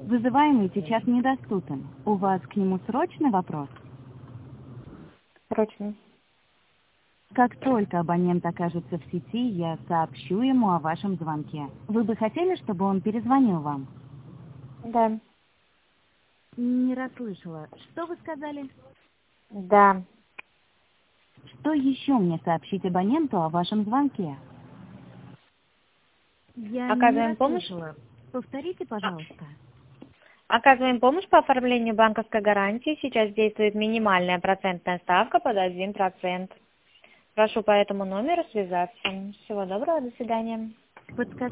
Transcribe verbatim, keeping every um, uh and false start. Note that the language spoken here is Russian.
Вызываемый сейчас недоступен. У вас к нему срочный вопрос? Срочно. Как только абонент окажется в сети, я сообщу ему о вашем звонке. Вы бы хотели, чтобы он перезвонил вам? Да. Не расслышала. Что вы сказали? Да. Что еще мне сообщить абоненту о вашем звонке? Я Оказываем не помощь? расслышала. Повторите, пожалуйста. Оказываем помощь по оформлению банковской гарантии. Сейчас действует минимальная процентная ставка под один процент. Прошу по этому номеру связаться. Всего доброго, до свидания. Подскажите,